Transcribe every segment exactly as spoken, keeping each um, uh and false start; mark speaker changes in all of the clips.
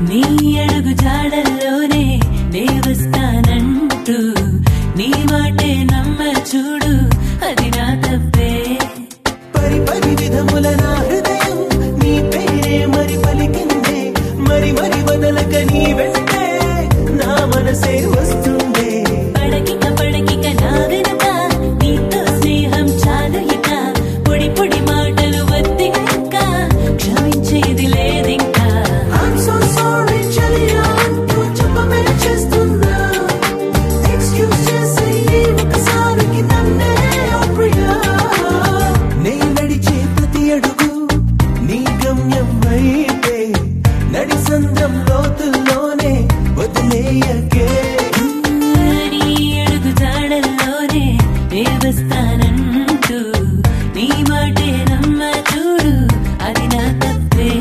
Speaker 1: నీ అడుగు జాడల్లోనే నే వస్తానంటూ నీ మాటే నమ్మ చూడు అది నా తప్పే
Speaker 2: పరి పరి విధముల నా హృదయం నీ పేరే మరి పలికిందే మరి మరి వదలక నీ వెంటే నా మనసే వస్తుందే
Speaker 1: పడకిక పడకిక నా వెనుక నీతో స్నేహం చాలు ఇక పొడి పొడి మాటలు వద్దిక ఇంకా క్షమించేది లేదింకా
Speaker 2: I'm so sorry చలియా అంటూ చెప్పమే చేస్తున్నా ఎక్స్క్యూజ్ చేసి ఒకసారికి నన్నే ఓ ప్రియా నే నడిచే ప్రతి అడుగు నీ గమ్యం వైపే నడి సంద్రం లోతుల్లోనే వదిలేయకే
Speaker 1: నీ అడుగు జాడల్లోనే నే వస్తానంటూ నీ మాటే నమ్మ చూడు అది నా తప్పే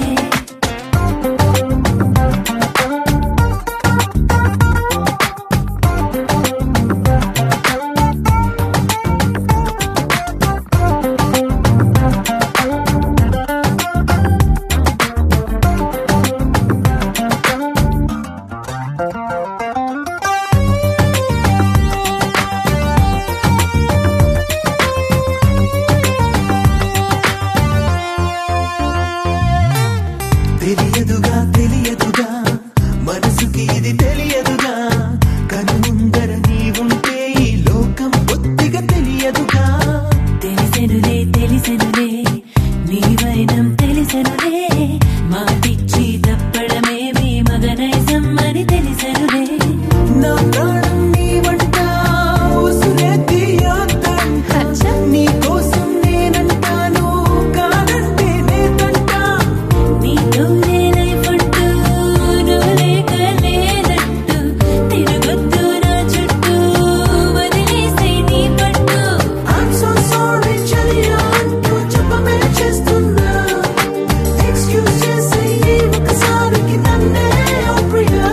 Speaker 2: తెలియదుగా తెలియదుగా మనసుకి ఇది తెలియదుగా కనుముందర నీవుంటే ఈ లోకం బొత్తిగా తెలియదుగా
Speaker 1: తెలిసెనులే తెలిసెనులే నీ వైనం తెలిసెనులే మాటిచ్చి తప్పడమేమి మగనైజం అని తెలిసెనులే
Speaker 2: నా ప్రాణం నీవంట ఉసురే తీయొద్దంట నీ కోసం నేనంటాను కాదంటే నేనంటా
Speaker 1: నీతోనే లైఫ్ అంటూ నువ్వు లేక లేనట్టు తిరగొద్దు నా చుట్టూ వదిలేసే నీ పట్టు
Speaker 2: I'm so sorry చలియా అంటూ చెప్పమే చేస్తున్నా ఎక్స్క్యూజ్ చేసి ఒకసారికి నన్నే ఓ ప్రియా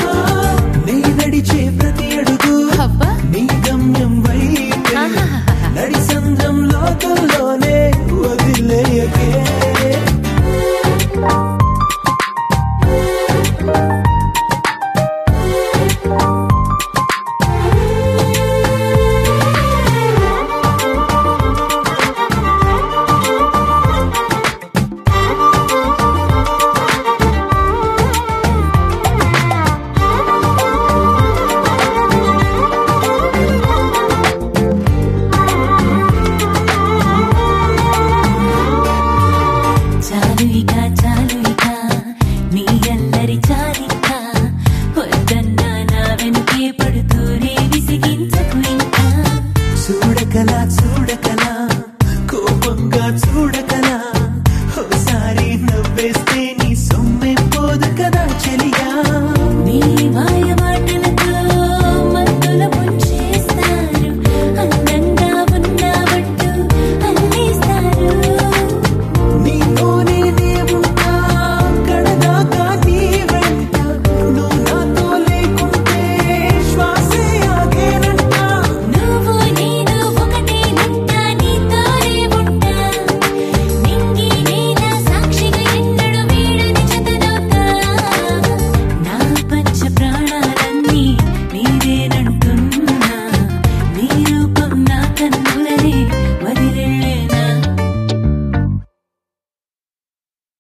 Speaker 2: నీ నడిచే ప్రతి అడుగు
Speaker 1: అబ్బా
Speaker 2: నీ గమ్యం వైపే నడి సంద్రం లోతుల్లోనే వదిలేయకే
Speaker 1: చాలు ఇక చాలు ఇక నీ